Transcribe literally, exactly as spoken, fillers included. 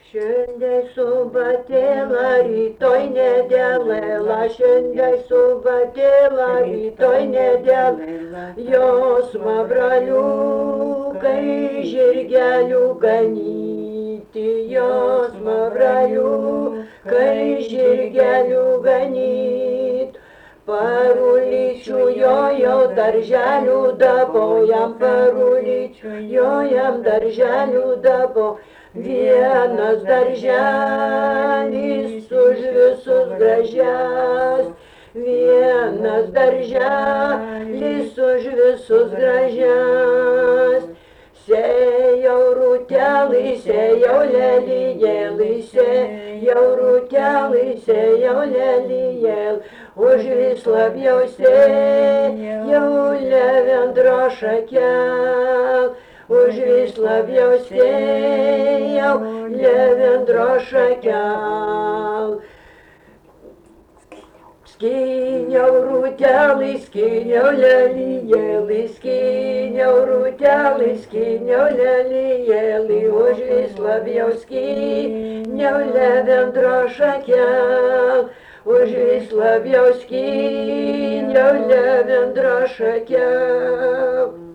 Šiandien subatėla, rytoj nedėlėla, šiandien subatėla, rytoj nedėlėla. Jos mabraliukai žirgelių ganyti, jos mabraliukai žirgelių ganyt. Parulyčių jojo darželių dabo, jam parulyčių jojam darželių dabo. Vienas darželis už visus gražias, vienas darželis už visus gražias. Sėjau rūtelį, sėjau lelijėlį, sėjau rūtelį, sėjau lelijėlį, už vis labiau sėjau levendro šakel. Už vis labiau sėjau levendro šakel. Skyniau rūtelį, skyniau lelijėlį, skyniau rūtelį, skyniau lelijėlį, už vis labiau skyniau levendro šakel. Už vis labiau skyniau levendro šakel.